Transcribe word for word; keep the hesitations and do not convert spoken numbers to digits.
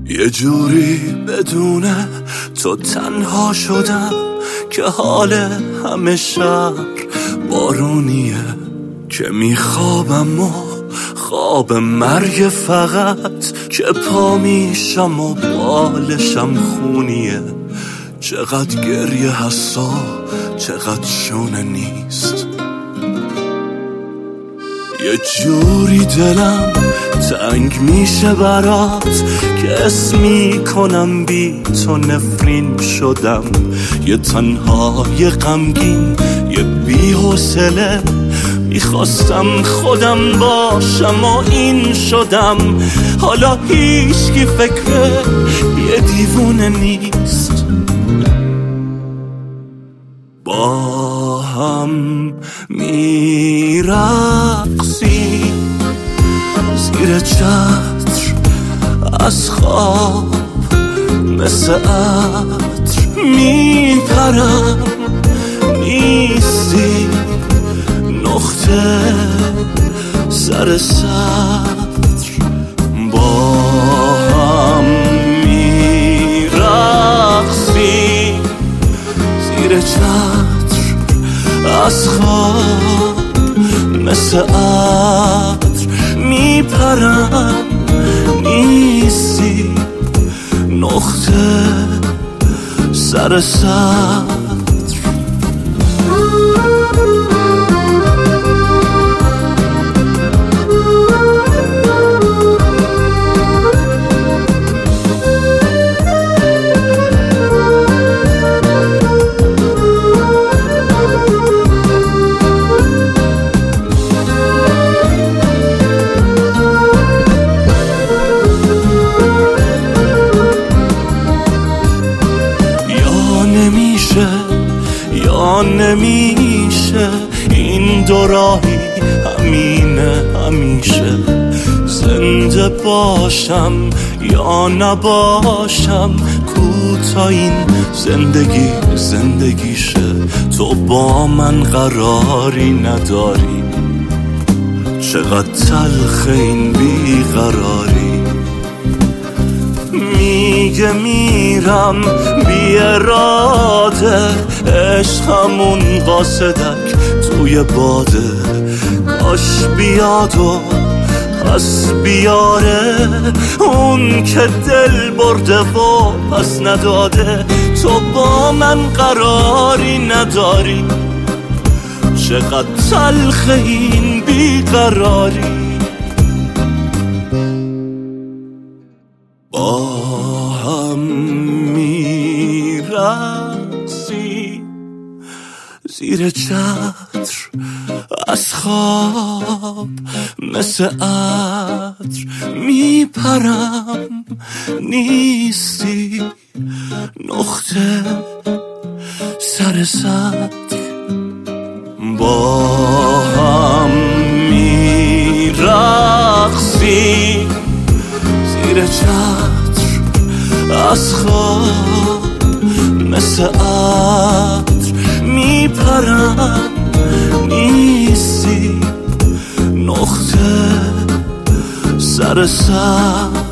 یه جوری بدون تو تنها شدم که حال همه شهر بارونیه، که میخوابم و خواب مرگ فقط، که پا میشم و بالشم خونیه. چقدر گریه هستا چقدر شونه نیست، یه جوری دلم تنگ میشه برات که اسمی کنم بی تو نفرین شدم. یه تنهای غمگین یه بی حوصله، میخواستم خودم باشم و این شدم. حالا هیچکی فکر یه دیوونه نیست. با هم میرقصی زیر چتر از خواب، مثل عطر میپرم نیستی نقطه سر سطر. با هم میرقصی زیر چتر از خواب، مثل عطر میپرم نیستی نقطه سر سطر. یا نمیشه این دو راهی همینه همیشه، زنده باشم یا نباشم، کوتا این زندگی زندگیشه. تو با من قراری نداری، چقدر تلخ این بیقراری. میگه میرم بی اراده، عشقمون قاصدک توی باده. کاش بیاد و پس بیاره اون که دل برده و پس نداده. تو با من قراری نداری، چقدر تلخ این بیقراری. با هم میرقصی زیر چتر از خواب، مثل عطر میپرم نیستی نقطه سر سطر. با هم میرقصی زیر چتر از خواب، مثل عطر میپرم نیستی نقطه سر سطر.